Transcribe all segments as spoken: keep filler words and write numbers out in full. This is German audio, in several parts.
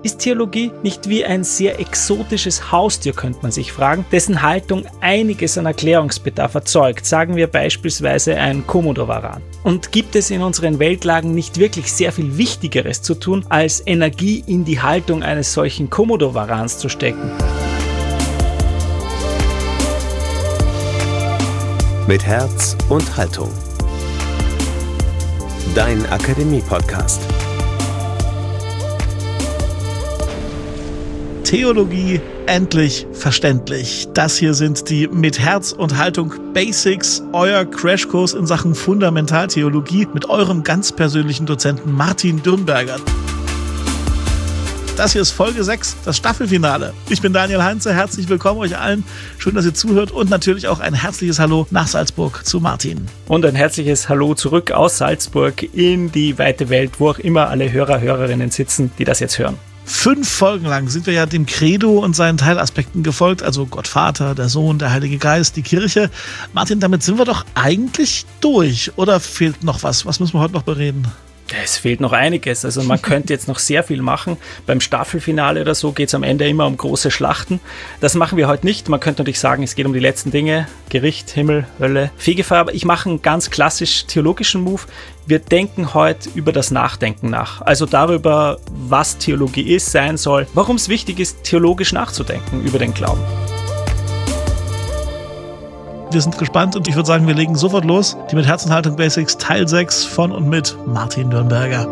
Ist Theologie nicht wie ein sehr exotisches Haustier, könnte man sich fragen, dessen Haltung einiges an Erklärungsbedarf erzeugt, sagen wir beispielsweise ein Komodowaran? Und gibt es in unseren Weltlagen nicht wirklich sehr viel Wichtigeres zu tun, als Energie in die Haltung eines solchen Komodowarans zu stecken? Mit Herz und Haltung. Dein Akademie-Podcast. Theologie endlich verständlich. Das hier sind die Mit Herz und Haltung Basics, euer Crashkurs in Sachen Fundamentaltheologie mit eurem ganz persönlichen Dozenten Martin Dürnberger. Das hier ist Folge sechs, das Staffelfinale. Ich bin Daniel Heinze, herzlich willkommen euch allen. Schön, dass ihr zuhört und natürlich auch ein herzliches Hallo nach Salzburg zu Martin. Und ein herzliches Hallo zurück aus Salzburg in die weite Welt, wo auch immer alle Hörer, Hörerinnen sitzen, die das jetzt hören. Fünf Folgen lang sind wir ja dem Credo und seinen Teilaspekten gefolgt, also Gott Vater, der Sohn, der Heilige Geist, die Kirche. Martin, damit sind wir doch eigentlich durch. Oder fehlt noch was? Was müssen wir heute noch bereden? Es fehlt noch einiges, also man könnte jetzt noch sehr viel machen. Beim Staffelfinale oder so geht es am Ende immer um große Schlachten. Das machen wir heute nicht. Man könnte natürlich sagen, es geht um die letzten Dinge, Gericht, Himmel, Hölle, Fegefeuer. Aber ich mache einen ganz klassisch theologischen Move. Wir denken heute über das Nachdenken nach. Also darüber, was Theologie ist, sein soll, warum es wichtig ist, theologisch nachzudenken über den Glauben. Wir sind gespannt und ich würde sagen, wir legen sofort los. Die Mit Herz und Haltung Basics Teil sechs von und mit Martin Dürnberger.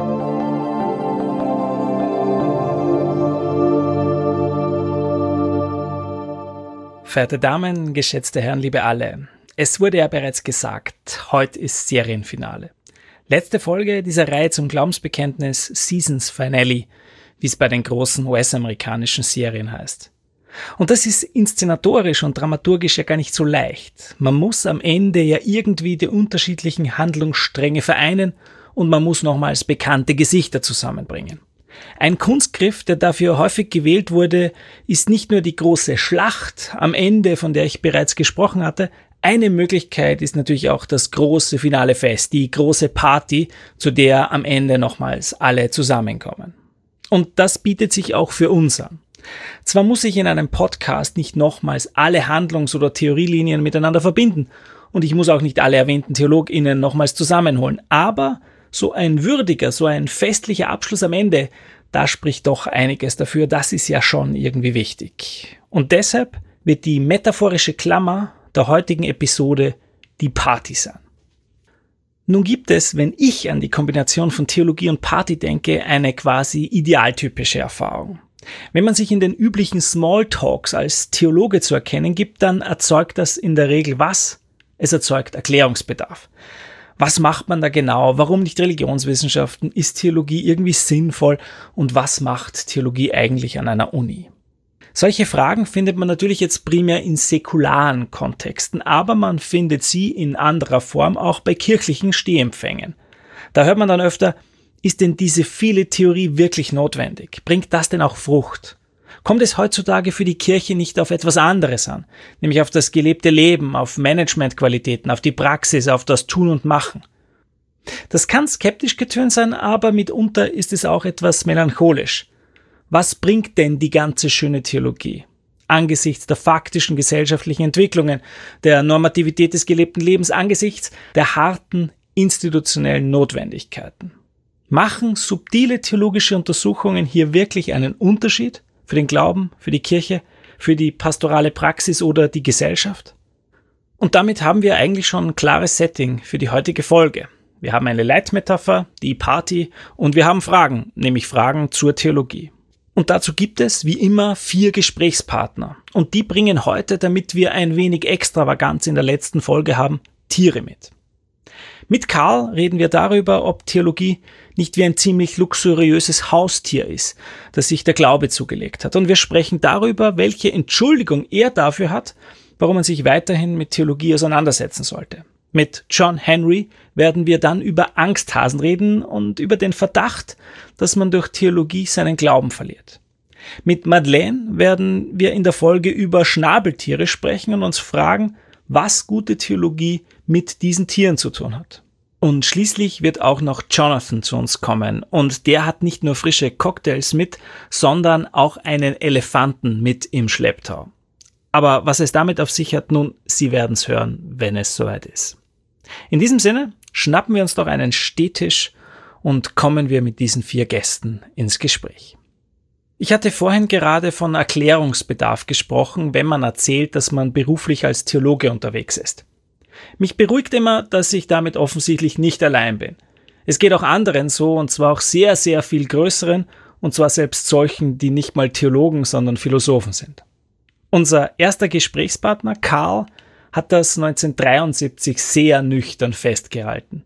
Verehrte Damen, geschätzte Herren, liebe alle. Es wurde ja bereits gesagt, heute ist Serienfinale. Letzte Folge dieser Reihe zum Glaubensbekenntnis Seasons Finale, wie es bei den großen U S-amerikanischen Serien heißt. Und das ist inszenatorisch und dramaturgisch ja gar nicht so leicht. Man muss am Ende ja irgendwie die unterschiedlichen Handlungsstränge vereinen und man muss nochmals bekannte Gesichter zusammenbringen. Ein Kunstgriff, der dafür häufig gewählt wurde, ist nicht nur die große Schlacht am Ende, von der ich bereits gesprochen hatte. Eine Möglichkeit ist natürlich auch das große finale Fest, die große Party, zu der am Ende nochmals alle zusammenkommen. Und das bietet sich auch für uns an. Zwar muss ich in einem Podcast nicht nochmals alle Handlungs- oder Theorielinien miteinander verbinden und ich muss auch nicht alle erwähnten TheologInnen nochmals zusammenholen, aber so ein würdiger, so ein festlicher Abschluss am Ende, da spricht doch einiges dafür, das ist ja schon irgendwie wichtig. Und deshalb wird die metaphorische Klammer der heutigen Episode die Party sein. Nun gibt es, wenn ich an die Kombination von Theologie und Party denke, eine quasi idealtypische Erfahrung. Wenn man sich in den üblichen Smalltalks als Theologe zu erkennen gibt, dann erzeugt das in der Regel was? Es erzeugt Erklärungsbedarf. Was macht man da genau? Warum nicht Religionswissenschaften? Ist Theologie irgendwie sinnvoll? Und was macht Theologie eigentlich an einer Uni? Solche Fragen findet man natürlich jetzt primär in säkularen Kontexten, aber man findet sie in anderer Form auch bei kirchlichen Stehempfängen. Da hört man dann öfter: Ist denn diese viele Theorie wirklich notwendig? Bringt das denn auch Frucht? Kommt es heutzutage für die Kirche nicht auf etwas anderes an? Nämlich auf das gelebte Leben, auf Managementqualitäten, auf die Praxis, auf das Tun und Machen. Das kann skeptisch getönt sein, aber mitunter ist es auch etwas melancholisch. Was bringt denn die ganze schöne Theologie? Angesichts der faktischen gesellschaftlichen Entwicklungen, der Normativität des gelebten Lebens, angesichts der harten institutionellen Notwendigkeiten. Machen subtile theologische Untersuchungen hier wirklich einen Unterschied für den Glauben, für die Kirche, für die pastorale Praxis oder die Gesellschaft? Und damit haben wir eigentlich schon ein klares Setting für die heutige Folge. Wir haben eine Leitmetapher, die Party, und wir haben Fragen, nämlich Fragen zur Theologie. Und dazu gibt es, wie immer, vier Gesprächspartner. Und die bringen heute, damit wir ein wenig Extravaganz in der letzten Folge haben, Tiere mit. Mit Karl reden wir darüber, ob Theologie nicht wie ein ziemlich luxuriöses Haustier ist, das sich der Glaube zugelegt hat. Und wir sprechen darüber, welche Entschuldigung er dafür hat, warum man sich weiterhin mit Theologie auseinandersetzen sollte. Mit John Henry werden wir dann über Angsthasen reden und über den Verdacht, dass man durch Theologie seinen Glauben verliert. Mit Madeleine werden wir in der Folge über Schnabeltiere sprechen und uns fragen, was gute Theologie mit diesen Tieren zu tun hat. Und schließlich wird auch noch Jonathan zu uns kommen und der hat nicht nur frische Cocktails mit, sondern auch einen Elefanten mit im Schlepptau. Aber was es damit auf sich hat, nun, Sie werden's hören, wenn es soweit ist. In diesem Sinne, schnappen wir uns doch einen Stehtisch und kommen wir mit diesen vier Gästen ins Gespräch. Ich hatte vorhin gerade von Erklärungsbedarf gesprochen, wenn man erzählt, dass man beruflich als Theologe unterwegs ist. Mich beruhigt immer, dass ich damit offensichtlich nicht allein bin. Es geht auch anderen so, und zwar auch sehr, sehr viel größeren, und zwar selbst solchen, die nicht mal Theologen, sondern Philosophen sind. Unser erster Gesprächspartner, Karl, hat das neunzehnhundertdreiundsiebzig sehr nüchtern festgehalten.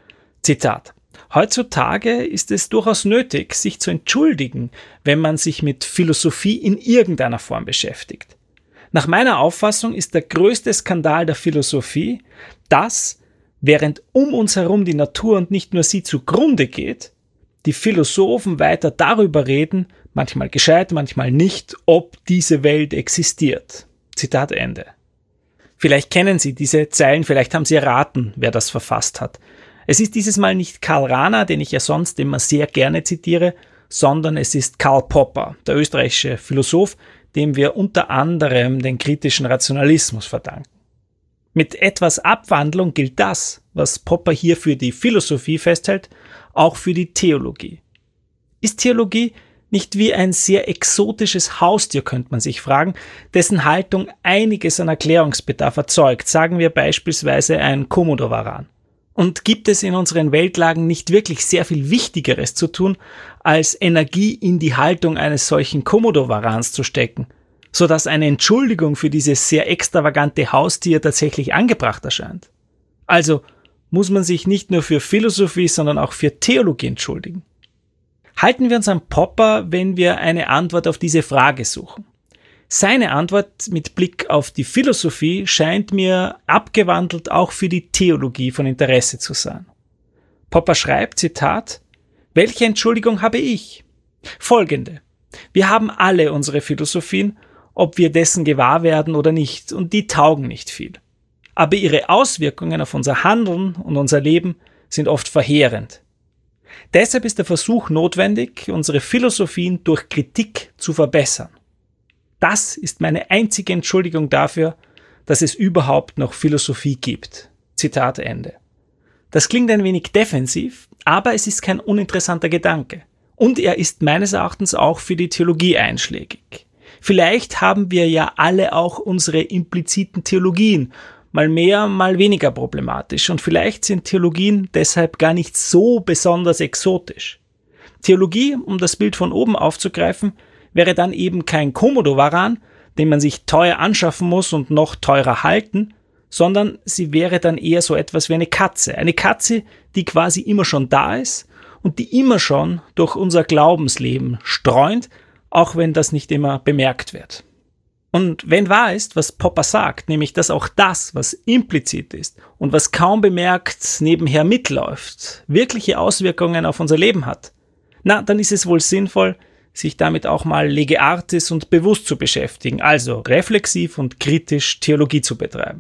Zitat: Heutzutage ist es durchaus nötig, sich zu entschuldigen, wenn man sich mit Philosophie in irgendeiner Form beschäftigt. Nach meiner Auffassung ist der größte Skandal der Philosophie, dass, während um uns herum die Natur und nicht nur sie zugrunde geht, die Philosophen weiter darüber reden, manchmal gescheit, manchmal nicht, ob diese Welt existiert. Zitat Ende. Vielleicht kennen Sie diese Zeilen, vielleicht haben Sie erraten, wer das verfasst hat. Es ist dieses Mal nicht Karl Rahner, den ich ja sonst immer sehr gerne zitiere, sondern es ist Karl Popper, der österreichische Philosoph, dem wir unter anderem den kritischen Rationalismus verdanken. Mit etwas Abwandlung gilt das, was Popper hier für die Philosophie festhält, auch für die Theologie. Ist Theologie nicht wie ein sehr exotisches Haustier, könnte man sich fragen, dessen Haltung einiges an Erklärungsbedarf erzeugt, sagen wir beispielsweise ein Komodowaran. Und gibt es in unseren Weltlagen nicht wirklich sehr viel Wichtigeres zu tun, als Energie in die Haltung eines solchen Komodowarans zu stecken, sodass eine Entschuldigung für dieses sehr extravagante Haustier tatsächlich angebracht erscheint? Also muss man sich nicht nur für Philosophie, sondern auch für Theologie entschuldigen. Halten wir uns an Popper, wenn wir eine Antwort auf diese Frage suchen. Seine Antwort mit Blick auf die Philosophie scheint mir abgewandelt auch für die Theologie von Interesse zu sein. Popper schreibt, Zitat: Welche Entschuldigung habe ich? Folgende: Wir haben alle unsere Philosophien, ob wir dessen gewahr werden oder nicht, und die taugen nicht viel. Aber ihre Auswirkungen auf unser Handeln und unser Leben sind oft verheerend. Deshalb ist der Versuch notwendig, unsere Philosophien durch Kritik zu verbessern. Das ist meine einzige Entschuldigung dafür, dass es überhaupt noch Philosophie gibt. Zitat Ende. Das klingt ein wenig defensiv, aber es ist kein uninteressanter Gedanke. Und er ist meines Erachtens auch für die Theologie einschlägig. Vielleicht haben wir ja alle auch unsere impliziten Theologien, mal mehr, mal weniger problematisch. Und vielleicht sind Theologien deshalb gar nicht so besonders exotisch. Theologie, um das Bild von oben aufzugreifen, wäre dann eben kein Komodowaran, den man sich teuer anschaffen muss und noch teurer halten, sondern sie wäre dann eher so etwas wie eine Katze. Eine Katze, die quasi immer schon da ist und die immer schon durch unser Glaubensleben streunt, auch wenn das nicht immer bemerkt wird. Und wenn wahr ist, was Popper sagt, nämlich dass auch das, was implizit ist und was kaum bemerkt nebenher mitläuft, wirkliche Auswirkungen auf unser Leben hat, na, dann ist es wohl sinnvoll, sich damit auch mal lege artis und bewusst zu beschäftigen, also reflexiv und kritisch Theologie zu betreiben.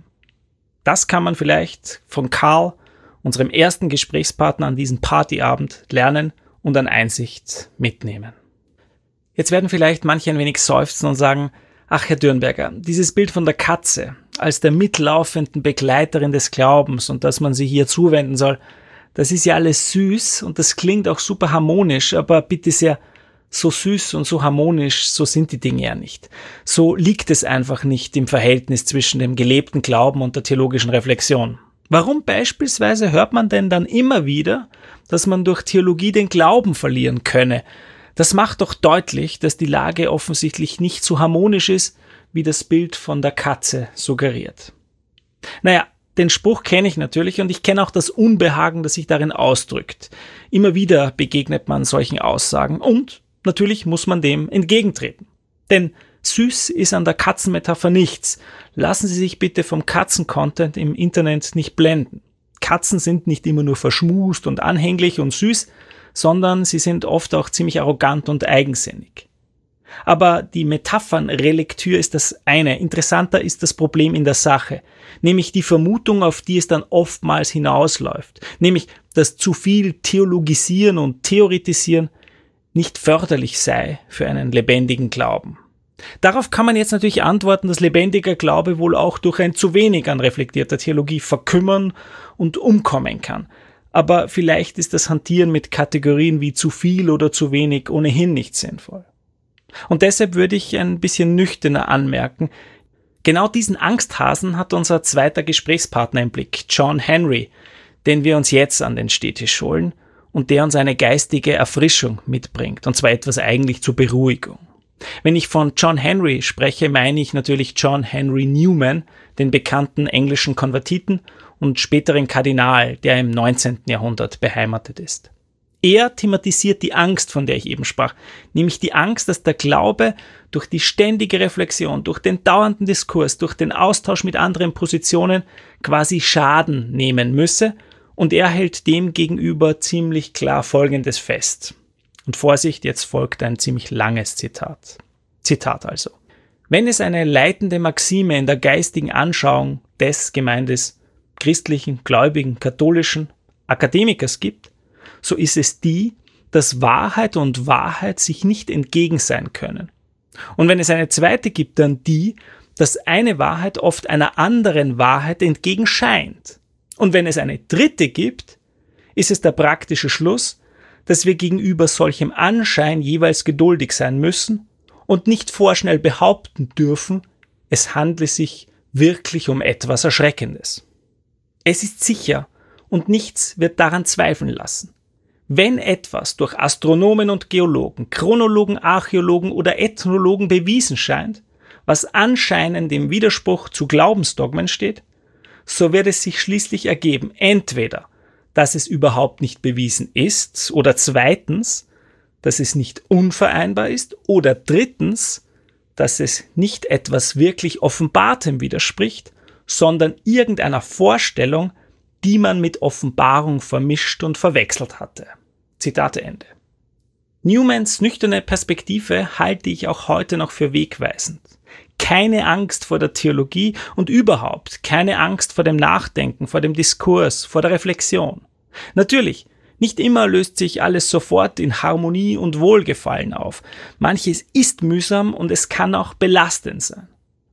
Das kann man vielleicht von Karl, unserem ersten Gesprächspartner an diesem Partyabend, lernen und an Einsicht mitnehmen. Jetzt werden vielleicht manche ein wenig seufzen und sagen, ach Herr Dürnberger, dieses Bild von der Katze als der mitlaufenden Begleiterin des Glaubens und dass man sie hier zuwenden soll, das ist ja alles süß und das klingt auch super harmonisch, aber bitte sehr, so süß und so harmonisch, so sind die Dinge ja nicht. So liegt es einfach nicht im Verhältnis zwischen dem gelebten Glauben und der theologischen Reflexion. Warum beispielsweise hört man denn dann immer wieder, dass man durch Theologie den Glauben verlieren könne? Das macht doch deutlich, dass die Lage offensichtlich nicht so harmonisch ist, wie das Bild von der Katze suggeriert. Naja, den Spruch kenne ich natürlich und ich kenne auch das Unbehagen, das sich darin ausdrückt. Immer wieder begegnet man solchen Aussagen und natürlich muss man dem entgegentreten. Denn süß ist an der Katzenmetapher nichts. Lassen Sie sich bitte vom Katzen-Content im Internet nicht blenden. Katzen sind nicht immer nur verschmust und anhänglich und süß, sondern sie sind oft auch ziemlich arrogant und eigensinnig. Aber die Metaphernrelektür ist das eine. Interessanter ist das Problem in der Sache, nämlich die Vermutung, auf die es dann oftmals hinausläuft, nämlich, dass zu viel Theologisieren und Theoretisieren nicht förderlich sei für einen lebendigen Glauben. Darauf kann man jetzt natürlich antworten, dass lebendiger Glaube wohl auch durch ein zu wenig an reflektierter Theologie verkümmern und umkommen kann. Aber vielleicht ist das Hantieren mit Kategorien wie zu viel oder zu wenig ohnehin nicht sinnvoll. Und deshalb würde ich ein bisschen nüchterner anmerken, genau diesen Angsthasen hat unser zweiter Gesprächspartner im Blick, John Henry, den wir uns jetzt an den Stehtisch holen und der uns eine geistige Erfrischung mitbringt, und zwar etwas eigentlich zur Beruhigung. Wenn ich von John Henry spreche, meine ich natürlich John Henry Newman, den bekannten englischen Konvertiten und späteren Kardinal, der im neunzehnten Jahrhundert beheimatet ist. Er thematisiert die Angst, von der ich eben sprach, nämlich die Angst, dass der Glaube durch die ständige Reflexion, durch den dauernden Diskurs, durch den Austausch mit anderen Positionen quasi Schaden nehmen müsse, und er hält dem gegenüber ziemlich klar Folgendes fest. Und Vorsicht, jetzt folgt ein ziemlich langes Zitat. Zitat also. Wenn es eine leitende Maxime in der geistigen Anschauung des Gemeindes christlichen, gläubigen, katholischen Akademikers gibt, so ist es die, dass Wahrheit und Wahrheit sich nicht entgegen sein können. Und wenn es eine zweite gibt, dann die, dass eine Wahrheit oft einer anderen Wahrheit entgegen scheint. Und wenn es eine dritte gibt, ist es der praktische Schluss, dass wir gegenüber solchem Anschein jeweils geduldig sein müssen und nicht vorschnell behaupten dürfen, es handle sich wirklich um etwas Erschreckendes. Es ist sicher und nichts wird daran zweifeln lassen. Wenn etwas durch Astronomen und Geologen, Chronologen, Archäologen oder Ethnologen bewiesen scheint, was anscheinend im Widerspruch zu Glaubensdogmen steht, so wird es sich schließlich ergeben, entweder dass es überhaupt nicht bewiesen ist, oder zweitens, dass es nicht unvereinbar ist, oder drittens, dass es nicht etwas wirklich Offenbartem widerspricht, sondern irgendeiner Vorstellung, die man mit Offenbarung vermischt und verwechselt hatte. Zitate Ende. Newmans nüchterne Perspektive halte ich auch heute noch für wegweisend. Keine Angst vor der Theologie und überhaupt keine Angst vor dem Nachdenken, vor dem Diskurs, vor der Reflexion. Natürlich, nicht immer löst sich alles sofort in Harmonie und Wohlgefallen auf. Manches ist mühsam und es kann auch belastend sein.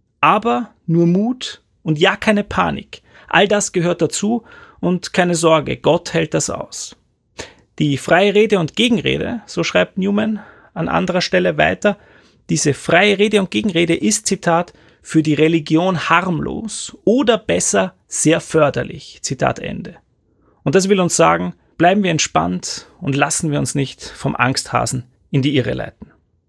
Aber nur Mut und ja keine Panik. All das gehört dazu und keine Sorge, Gott hält das aus. Die freie Rede und Gegenrede, so schreibt Newman an anderer Stelle weiter, diese freie Rede und Gegenrede ist, Zitat, für die Religion harmlos oder besser sehr förderlich, Zitat Ende. Und das will uns sagen, bleiben wir entspannt und lassen wir uns nicht vom Angsthasen in die Irre leiten.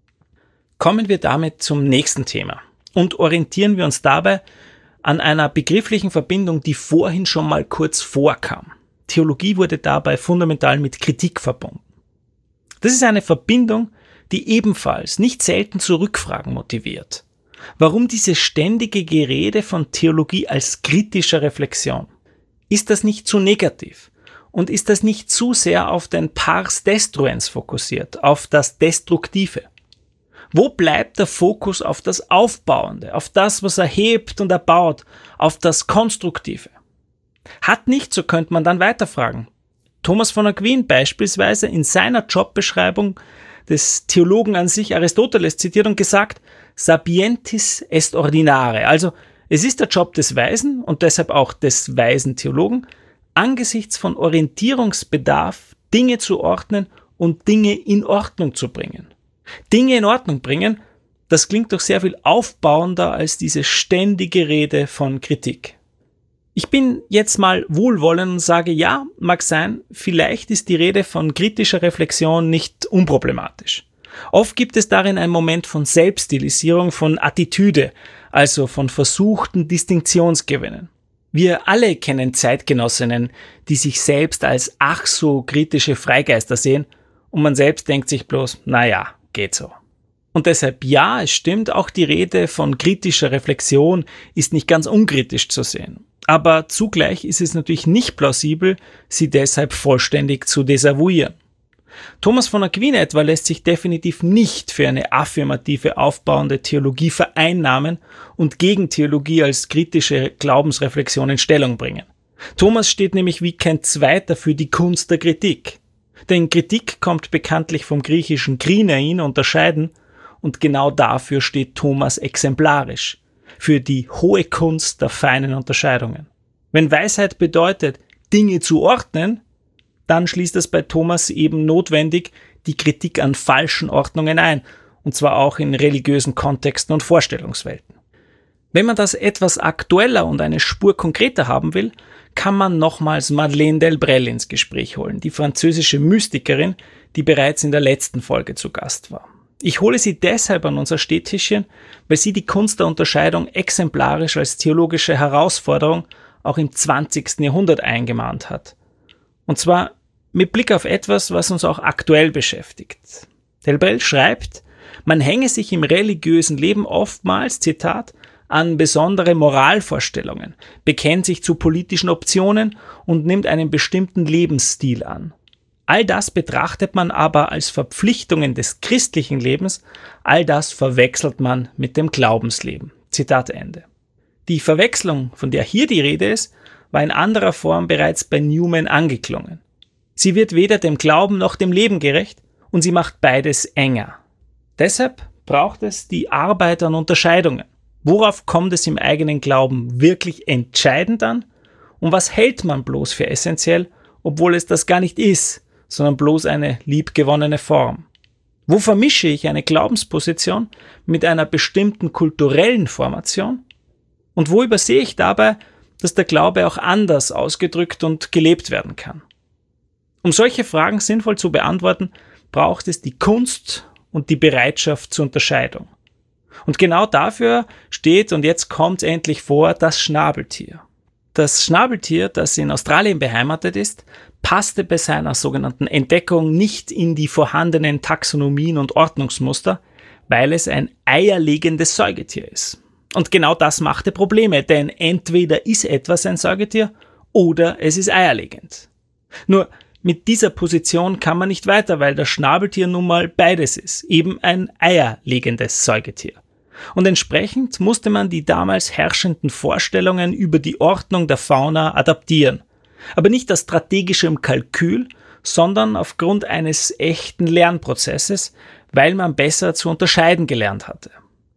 Kommen wir damit zum nächsten Thema und orientieren wir uns dabei an einer begrifflichen Verbindung, die vorhin schon mal kurz vorkam. Theologie wurde dabei fundamental mit Kritik verbunden. Das ist eine Verbindung, die ebenfalls nicht selten zu Rückfragen motiviert. Warum diese ständige Gerede von Theologie als kritischer Reflexion? Ist das nicht zu negativ? Und ist das nicht zu sehr auf den Pars Destruens fokussiert, auf das Destruktive? Wo bleibt der Fokus auf das Aufbauende, auf das, was erhebt und erbaut, auf das Konstruktive? Hat nicht, so könnte man dann weiterfragen. Thomas von Aquin beispielsweise in seiner Jobbeschreibung des Theologen an sich Aristoteles zitiert und gesagt, sapientis est ordinare, also es ist der Job des Weisen und deshalb auch des weisen Theologen, angesichts von Orientierungsbedarf Dinge zu ordnen und Dinge in Ordnung zu bringen. Dinge in Ordnung bringen, das klingt doch sehr viel aufbauender als diese ständige Rede von Kritik. Ich bin jetzt mal wohlwollend und sage, ja, mag sein, vielleicht ist die Rede von kritischer Reflexion nicht unproblematisch. Oft gibt es darin einen Moment von Selbststilisierung, von Attitüde, also von versuchten Distinktionsgewinnen. Wir alle kennen Zeitgenossinnen, die sich selbst als ach so kritische Freigeister sehen und man selbst denkt sich bloß, naja, geht so. Und deshalb ja, es stimmt, auch die Rede von kritischer Reflexion ist nicht ganz unkritisch zu sehen. Aber zugleich ist es natürlich nicht plausibel, sie deshalb vollständig zu desavouieren. Thomas von Aquin etwa lässt sich definitiv nicht für eine affirmative, aufbauende Theologie vereinnahmen und gegen Theologie als kritische Glaubensreflexion in Stellung bringen. Thomas steht nämlich wie kein Zweiter für die Kunst der Kritik. Denn Kritik kommt bekanntlich vom griechischen krinein, unterscheiden, und genau dafür steht Thomas exemplarisch, für die hohe Kunst der feinen Unterscheidungen. Wenn Weisheit bedeutet, Dinge zu ordnen, dann schließt es bei Thomas eben notwendig die Kritik an falschen Ordnungen ein, und zwar auch in religiösen Kontexten und Vorstellungswelten. Wenn man das etwas aktueller und eine Spur konkreter haben will, kann man nochmals Madeleine Delbrel ins Gespräch holen, die französische Mystikerin, die bereits in der letzten Folge zu Gast war. Ich hole sie deshalb an unser Städtischchen, weil sie die Kunst der Unterscheidung exemplarisch als theologische Herausforderung auch im zwanzigsten Jahrhundert eingemahnt hat. Und zwar mit Blick auf etwas, was uns auch aktuell beschäftigt. Delbrel schreibt, man hänge sich im religiösen Leben oftmals, Zitat, an besondere Moralvorstellungen, bekennt sich zu politischen Optionen und nimmt einen bestimmten Lebensstil an. All das betrachtet man aber als Verpflichtungen des christlichen Lebens, all das verwechselt man mit dem Glaubensleben. Zitat Ende. Die Verwechslung, von der hier die Rede ist, war in anderer Form bereits bei Newman angeklungen. Sie wird weder dem Glauben noch dem Leben gerecht und sie macht beides enger. Deshalb braucht es die Arbeit an Unterscheidungen. Worauf kommt es im eigenen Glauben wirklich entscheidend an? Und was hält man bloß für essentiell, obwohl es das gar nicht ist, sondern bloß eine liebgewonnene Form? Wo vermische ich eine Glaubensposition mit einer bestimmten kulturellen Formation? Und wo übersehe ich dabei, dass der Glaube auch anders ausgedrückt und gelebt werden kann? Um solche Fragen sinnvoll zu beantworten, braucht es die Kunst und die Bereitschaft zur Unterscheidung. Und genau dafür steht, und jetzt kommt es endlich vor, das Schnabeltier. Das Schnabeltier, das in Australien beheimatet ist, passte bei seiner sogenannten Entdeckung nicht in die vorhandenen Taxonomien und Ordnungsmuster, weil es ein eierlegendes Säugetier ist. Und genau das machte Probleme, denn entweder ist etwas ein Säugetier oder es ist eierlegend. Nur mit dieser Position kann man nicht weiter, weil das Schnabeltier nun mal beides ist, eben ein eierlegendes Säugetier. Und entsprechend musste man die damals herrschenden Vorstellungen über die Ordnung der Fauna adaptieren. Aber nicht aus strategischem Kalkül, sondern aufgrund eines echten Lernprozesses, weil man besser zu unterscheiden gelernt hatte.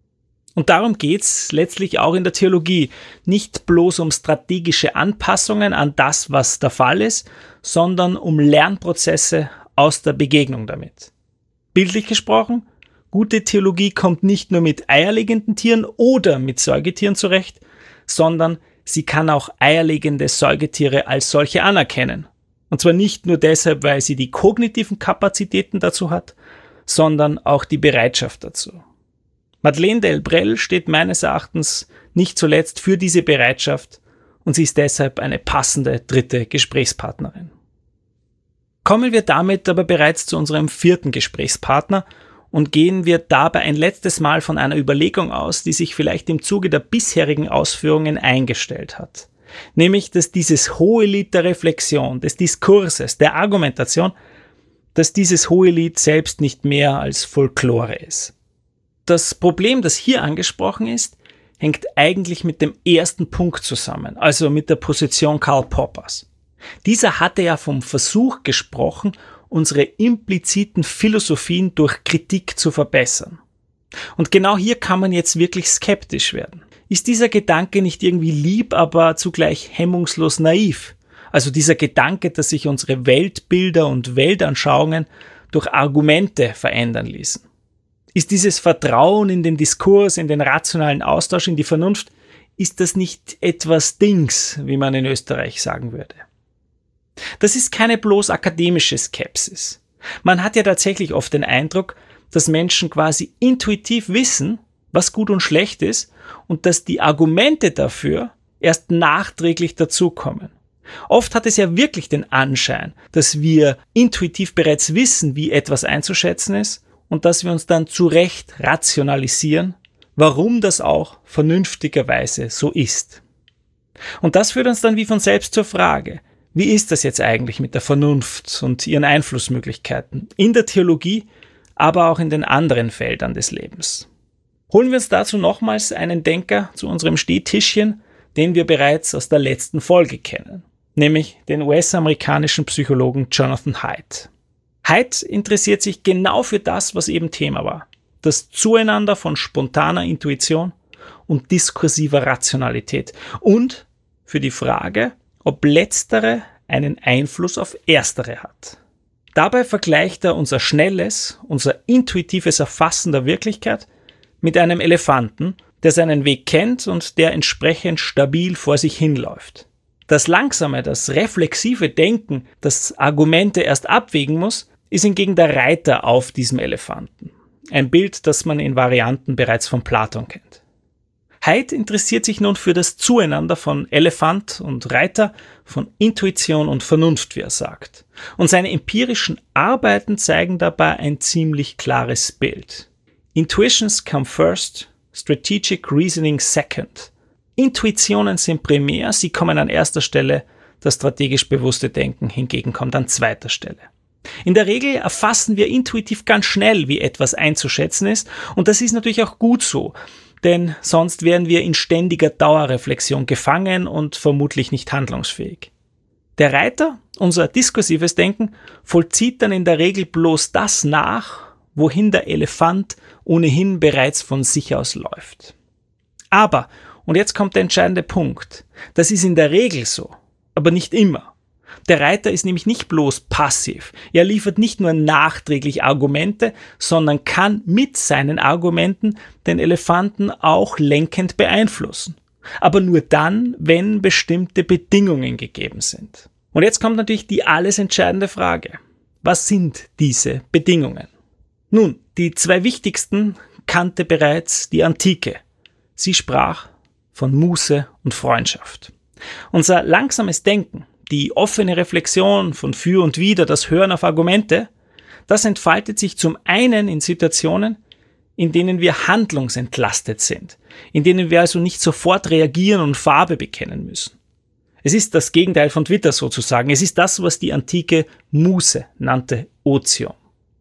Und darum geht's letztlich auch in der Theologie, nicht bloß um strategische Anpassungen an das, was der Fall ist, sondern um Lernprozesse aus der Begegnung damit. Bildlich gesprochen, gute Theologie kommt nicht nur mit eierlegenden Tieren oder mit Säugetieren zurecht, sondern sie kann auch eierlegende Säugetiere als solche anerkennen. Und zwar nicht nur deshalb, weil sie die kognitiven Kapazitäten dazu hat, sondern auch die Bereitschaft dazu. Madeleine Delbrel steht meines Erachtens nicht zuletzt für diese Bereitschaft und sie ist deshalb eine passende dritte Gesprächspartnerin. Kommen wir damit aber bereits zu unserem vierten Gesprächspartner und gehen wir dabei ein letztes Mal von einer Überlegung aus, die sich vielleicht im Zuge der bisherigen Ausführungen eingestellt hat. Nämlich, dass dieses Hohelied der Reflexion, des Diskurses, der Argumentation, dass dieses Hohelied selbst nicht mehr als Folklore ist. Das Problem, das hier angesprochen ist, hängt eigentlich mit dem ersten Punkt zusammen, also mit der Position Karl Poppers. Dieser hatte ja vom Versuch gesprochen, unsere impliziten Philosophien durch Kritik zu verbessern. Und genau hier kann man jetzt wirklich skeptisch werden. Ist dieser Gedanke nicht irgendwie lieb, aber zugleich hemmungslos naiv? Also dieser Gedanke, dass sich unsere Weltbilder und Weltanschauungen durch Argumente verändern ließen. Ist dieses Vertrauen in den Diskurs, in den rationalen Austausch, in die Vernunft, ist das nicht etwas Dings, wie man in Österreich sagen würde? Das ist keine bloß akademische Skepsis. Man hat ja tatsächlich oft den Eindruck, dass Menschen quasi intuitiv wissen, was gut und schlecht ist und dass die Argumente dafür erst nachträglich dazukommen. Oft hat es ja wirklich den Anschein, dass wir intuitiv bereits wissen, wie etwas einzuschätzen ist und dass wir uns dann zu Recht rationalisieren, warum das auch vernünftigerweise so ist. Und das führt uns dann wie von selbst zur Frage, Wie ist das jetzt eigentlich mit der Vernunft und ihren Einflussmöglichkeiten in der Theologie, aber auch in den anderen Feldern des Lebens? Holen wir uns dazu nochmals einen Denker zu unserem Stehtischchen, den wir bereits aus der letzten Folge kennen, nämlich den U S-amerikanischen Psychologen Jonathan Haidt. Haidt interessiert sich genau für das, was eben Thema war: das Zueinander von spontaner Intuition und diskursiver Rationalität und für die Frage, ob letztere einen Einfluss auf erstere hat. Dabei vergleicht er unser schnelles, unser intuitives Erfassen der Wirklichkeit mit einem Elefanten, der seinen Weg kennt und der entsprechend stabil vor sich hinläuft. Das langsame, das reflexive Denken, das Argumente erst abwägen muss, ist hingegen der Reiter auf diesem Elefanten. Ein Bild, das man in Varianten bereits von Platon kennt. Haidt interessiert sich nun für das Zueinander von Elefant und Reiter, von Intuition und Vernunft, wie er sagt. Und seine empirischen Arbeiten zeigen dabei ein ziemlich klares Bild. Intuitions come first, strategic reasoning second. Intuitionen sind primär, sie kommen an erster Stelle, das strategisch bewusste Denken hingegen kommt an zweiter Stelle. In der Regel erfassen wir intuitiv ganz schnell, wie etwas einzuschätzen ist, und das ist natürlich auch gut so, denn sonst wären wir in ständiger Dauerreflexion gefangen und vermutlich nicht handlungsfähig. Der Reiter, unser diskursives Denken, vollzieht dann in der Regel bloß das nach, wohin der Elefant ohnehin bereits von sich aus läuft. Aber, und jetzt kommt der entscheidende Punkt, das ist in der Regel so, aber nicht immer. Der Reiter ist nämlich nicht bloß passiv, er liefert nicht nur nachträglich Argumente, sondern kann mit seinen Argumenten den Elefanten auch lenkend beeinflussen. Aber nur dann, wenn bestimmte Bedingungen gegeben sind. Und jetzt kommt natürlich die alles entscheidende Frage. Was sind diese Bedingungen? Nun, die zwei wichtigsten kannte bereits die Antike. Sie sprach von Muße und Freundschaft. Unser langsames Denken, die offene Reflexion von für und wider, das Hören auf Argumente, das entfaltet sich zum einen in Situationen, in denen wir handlungsentlastet sind, in denen wir also nicht sofort reagieren und Farbe bekennen müssen. Es ist das Gegenteil von Twitter sozusagen. Es ist das, was die Antike Muße nannte, Otium.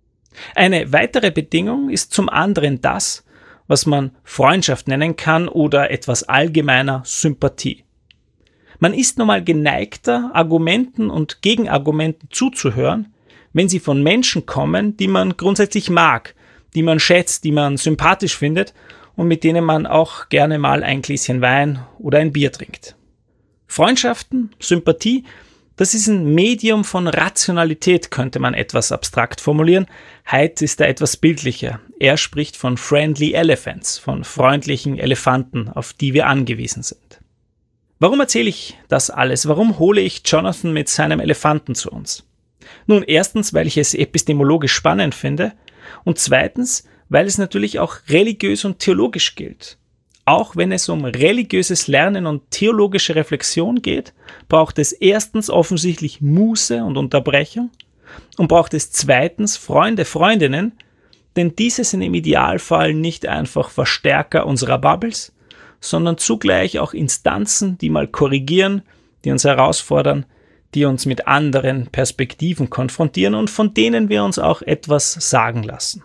Eine weitere Bedingung ist zum anderen das, was man Freundschaft nennen kann oder etwas allgemeiner Sympathie. Man ist nun mal geneigter, Argumenten und Gegenargumenten zuzuhören, wenn sie von Menschen kommen, die man grundsätzlich mag, die man schätzt, die man sympathisch findet und mit denen man auch gerne mal ein Gläschen Wein oder ein Bier trinkt. Freundschaften, Sympathie, das ist ein Medium von Rationalität, könnte man etwas abstrakt formulieren. Haidt ist da etwas bildlicher. Er spricht von friendly elephants, von freundlichen Elefanten, auf die wir angewiesen sind. Warum erzähle ich das alles? Warum hole ich Jonathan mit seinem Elefanten zu uns? Nun, erstens, weil ich es epistemologisch spannend finde und zweitens, weil es natürlich auch religiös und theologisch gilt. Auch wenn es um religiöses Lernen und theologische Reflexion geht, braucht es erstens offensichtlich Muße und Unterbrechung und braucht es zweitens Freunde, Freundinnen, denn diese sind im Idealfall nicht einfach Verstärker unserer Bubbles, sondern zugleich auch Instanzen, die mal korrigieren, die uns herausfordern, die uns mit anderen Perspektiven konfrontieren und von denen wir uns auch etwas sagen lassen.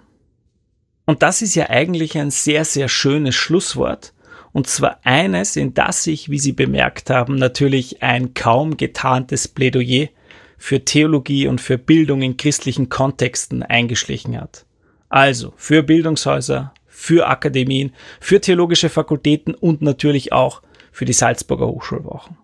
Und das ist ja eigentlich ein sehr, sehr schönes Schlusswort. Und zwar eines, in das sich, wie Sie bemerkt haben, natürlich ein kaum getarntes Plädoyer für Theologie und für Bildung in christlichen Kontexten eingeschlichen hat. Also für Bildungshäuser, für Akademien, für theologische Fakultäten und natürlich auch für die Salzburger Hochschulwochen.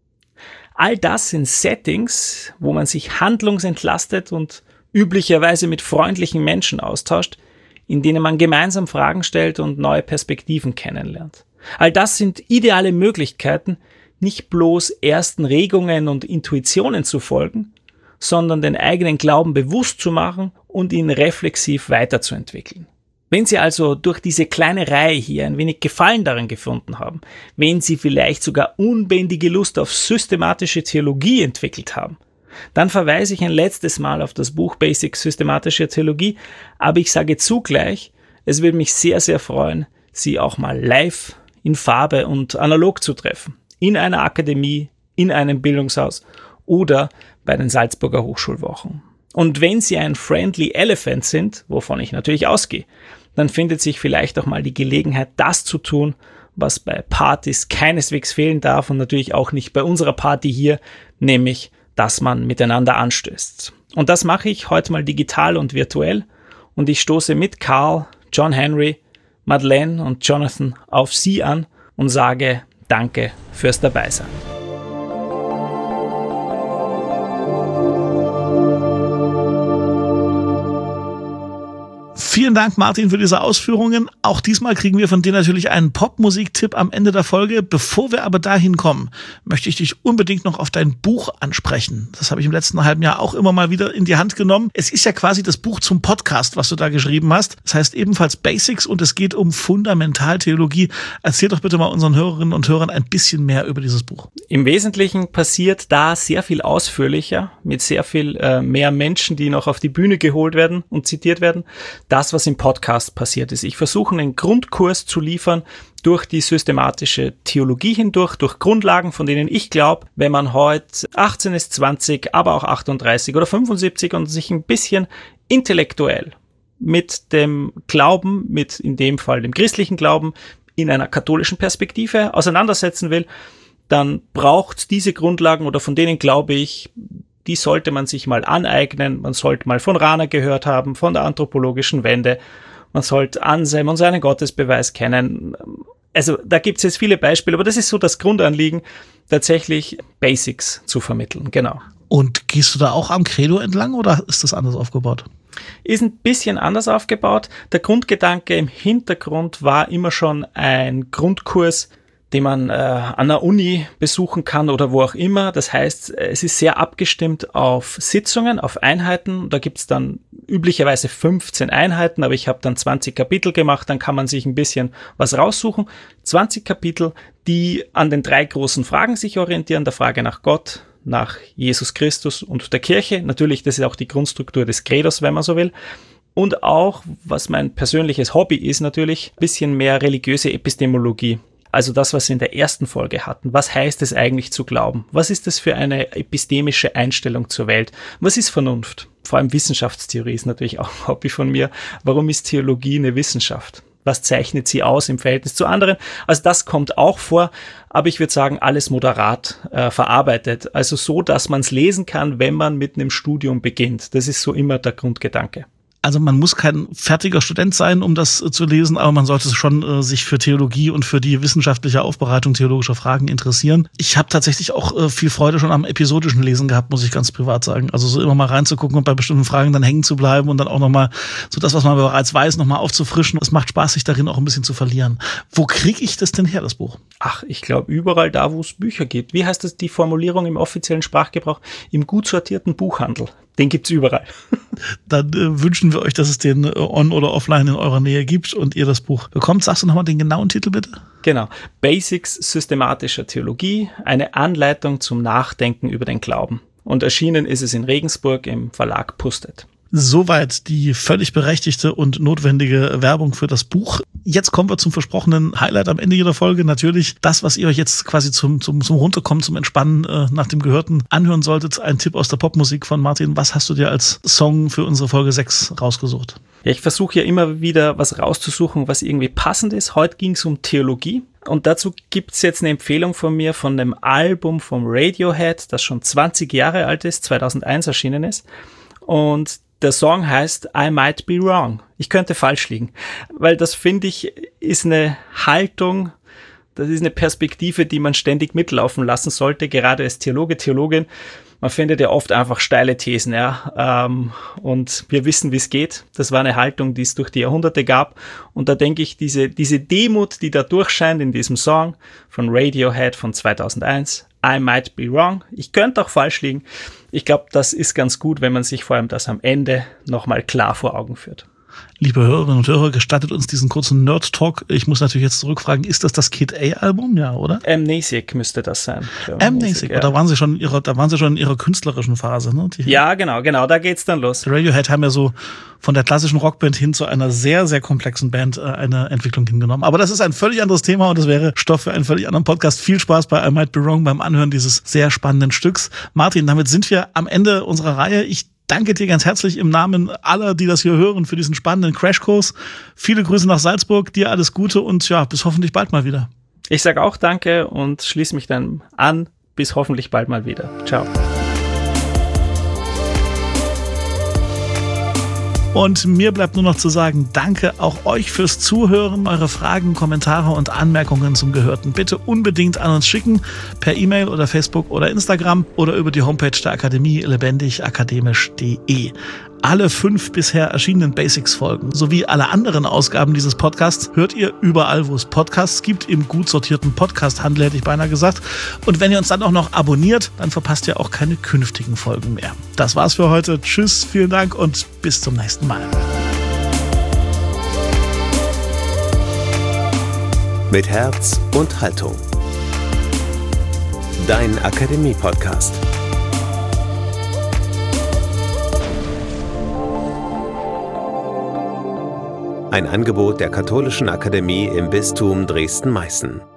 All das sind Settings, wo man sich handlungsentlastet und üblicherweise mit freundlichen Menschen austauscht, in denen man gemeinsam Fragen stellt und neue Perspektiven kennenlernt. All das sind ideale Möglichkeiten, nicht bloß ersten Regungen und Intuitionen zu folgen, sondern den eigenen Glauben bewusst zu machen und ihn reflexiv weiterzuentwickeln. Wenn Sie also durch diese kleine Reihe hier ein wenig Gefallen daran gefunden haben, wenn Sie vielleicht sogar unbändige Lust auf systematische Theologie entwickelt haben, dann verweise ich ein letztes Mal auf das Buch Basics Systematische Theologie, aber ich sage zugleich, es würde mich sehr, sehr freuen, Sie auch mal live, in Farbe und analog zu treffen, in einer Akademie, in einem Bildungshaus oder bei den Salzburger Hochschulwochen. Und wenn Sie ein Friendly Elephant sind, wovon ich natürlich ausgehe, dann findet sich vielleicht auch mal die Gelegenheit, das zu tun, was bei Partys keineswegs fehlen darf und natürlich auch nicht bei unserer Party hier, nämlich, dass man miteinander anstößt. Und das mache ich heute mal digital und virtuell und ich stoße mit Karl, John Henry, Madeleine und Jonathan auf Sie an und sage Danke fürs Dabeisein. Vielen Dank, Martin, für diese Ausführungen. Auch diesmal kriegen wir von dir natürlich einen Popmusik-Tipp am Ende der Folge. Bevor wir aber dahin kommen, möchte ich dich unbedingt noch auf dein Buch ansprechen. Das habe ich im letzten halben Jahr auch immer mal wieder in die Hand genommen. Es ist ja quasi das Buch zum Podcast, was du da geschrieben hast. Das heißt ebenfalls Basics und es geht um Fundamentaltheologie. Erzähl doch bitte mal unseren Hörerinnen und Hörern ein bisschen mehr über dieses Buch. Im Wesentlichen passiert da sehr viel ausführlicher, mit sehr viel äh, mehr Menschen, die noch auf die Bühne geholt werden und zitiert werden. Das, was im Podcast passiert ist. Ich versuche einen Grundkurs zu liefern durch die systematische Theologie hindurch, durch Grundlagen, von denen ich glaube, wenn man heute achtzehn ist, zwanzig, aber auch achtunddreißig oder fünfundsiebzig und sich ein bisschen intellektuell mit dem Glauben, mit in dem Fall dem christlichen Glauben, in einer katholischen Perspektive auseinandersetzen will, dann braucht diese Grundlagen oder von denen glaube ich, die sollte man sich mal aneignen. Man sollte mal von Rahner gehört haben, von der anthropologischen Wende. Man sollte Anselm und seinen Gottesbeweis kennen. Also da gibt es jetzt viele Beispiele, aber das ist so das Grundanliegen, tatsächlich Basics zu vermitteln. Genau. Und gehst du da auch am Credo entlang oder ist das anders aufgebaut? Ist ein bisschen anders aufgebaut. Der Grundgedanke im Hintergrund war immer schon ein Grundkurs, den man äh, an der Uni besuchen kann oder wo auch immer. Das heißt, es ist sehr abgestimmt auf Sitzungen, auf Einheiten. Da gibt's dann üblicherweise fünfzehn Einheiten, aber ich habe dann zwanzig Kapitel gemacht, dann kann man sich ein bisschen was raussuchen. zwanzig Kapitel, die an den drei großen Fragen sich orientieren, der Frage nach Gott, nach Jesus Christus und der Kirche. Natürlich, das ist auch die Grundstruktur des Credos, wenn man so will. Und auch, was mein persönliches Hobby ist, natürlich ein bisschen mehr religiöse Epistemologie. Also das, was wir in der ersten Folge hatten. Was heißt es eigentlich zu glauben? Was ist das für eine epistemische Einstellung zur Welt? Was ist Vernunft? Vor allem Wissenschaftstheorie ist natürlich auch ein Hobby von mir. Warum ist Theologie eine Wissenschaft? Was zeichnet sie aus im Verhältnis zu anderen? Also das kommt auch vor, aber ich würde sagen, alles moderat äh, verarbeitet. Also so, dass man es lesen kann, wenn man mit einem Studium beginnt. Das ist so immer der Grundgedanke. Also man muss kein fertiger Student sein, um das äh, zu lesen, aber man sollte schon äh, sich für Theologie und für die wissenschaftliche Aufbereitung theologischer Fragen interessieren. Ich habe tatsächlich auch äh, viel Freude schon am episodischen Lesen gehabt, muss ich ganz privat sagen. Also so immer mal reinzugucken und bei bestimmten Fragen dann hängen zu bleiben und dann auch nochmal so das, was man bereits weiß, nochmal aufzufrischen. Es macht Spaß, sich darin auch ein bisschen zu verlieren. Wo kriege ich das denn her, das Buch? Ach, ich glaube überall da, wo es Bücher gibt. Wie heißt das die Formulierung im offiziellen Sprachgebrauch? Im gut sortierten Buchhandel. Den gibt's überall. Dann äh, wünschen wir euch, dass es den äh, on- oder offline in eurer Nähe gibt und ihr das Buch bekommt. Sagst du nochmal den genauen Titel, bitte? Genau. Basics systematischer Theologie, eine Anleitung zum Nachdenken über den Glauben. Und erschienen ist es in Regensburg im Verlag Pustet. Soweit die völlig berechtigte und notwendige Werbung für das Buch. Jetzt kommen wir zum versprochenen Highlight am Ende jeder Folge. Natürlich das, was ihr euch jetzt quasi zum, zum, zum Runterkommen, zum Entspannen äh, nach dem Gehörten anhören solltet. Ein Tipp aus der Popmusik von Martin. Was hast du dir als Song für unsere Folge sechs rausgesucht? Ja, ich versuche ja immer wieder was rauszusuchen, was irgendwie passend ist. Heute ging es um Theologie. Und dazu gibt's jetzt eine Empfehlung von mir von einem Album vom Radiohead, das schon zwanzig Jahre alt ist, zweitausendeins erschienen ist. Und der Song heißt I Might Be Wrong. Ich könnte falsch liegen, weil das, finde ich, ist eine Haltung, das ist eine Perspektive, die man ständig mitlaufen lassen sollte, gerade als Theologe, Theologin. Man findet ja oft einfach steile Thesen, ja, ähm, und wir wissen, wie es geht. Das war eine Haltung, die es durch die Jahrhunderte gab. Und da denke ich, diese, diese Demut, die da durchscheint in diesem Song von Radiohead von zweitausendeins, I might be wrong. Ich könnte auch falsch liegen. Ich glaube, das ist ganz gut, wenn man sich vor allem das am Ende nochmal klar vor Augen führt. Liebe Hörerinnen und Hörer, gestattet uns diesen kurzen Nerd-Talk. Ich muss natürlich jetzt zurückfragen, ist das das Kid A-Album? Ja, oder? Amnesiac müsste das sein. Amnesiac, ja. Da waren sie schon in ihrer, da waren sie schon in ihrer künstlerischen Phase, ne? Die, ja, genau, genau, da geht's dann los. Radiohead haben ja so von der klassischen Rockband hin zu einer sehr, sehr komplexen Band äh, eine Entwicklung hingenommen. Aber das ist ein völlig anderes Thema und das wäre Stoff für einen völlig anderen Podcast. Viel Spaß bei I Might Be Wrong beim Anhören dieses sehr spannenden Stücks. Martin, damit sind wir am Ende unserer Reihe. Ich danke dir ganz herzlich im Namen aller, die das hier hören, für diesen spannenden Crashkurs. Viele Grüße nach Salzburg, dir alles Gute und ja, bis hoffentlich bald mal wieder. Ich sage auch danke und schließe mich dann an. Bis hoffentlich bald mal wieder. Ciao. Und mir bleibt nur noch zu sagen, danke auch euch fürs Zuhören. Eure Fragen, Kommentare und Anmerkungen zum Gehörten bitte unbedingt an uns schicken, per E-Mail oder Facebook oder Instagram oder über die Homepage der Akademie lebendig akademisch punkt de. Alle fünf bisher erschienenen Basics-Folgen sowie alle anderen Ausgaben dieses Podcasts hört ihr überall, wo es Podcasts gibt, im gut sortierten Podcast-Handel, hätte ich beinahe gesagt. Und wenn ihr uns dann auch noch abonniert, dann verpasst ihr auch keine künftigen Folgen mehr. Das war's für heute. Tschüss, vielen Dank und bis zum nächsten Mal. Mit Herz und Haltung. Dein Akademie-Podcast. Ein Angebot der Katholischen Akademie im Bistum Dresden-Meißen.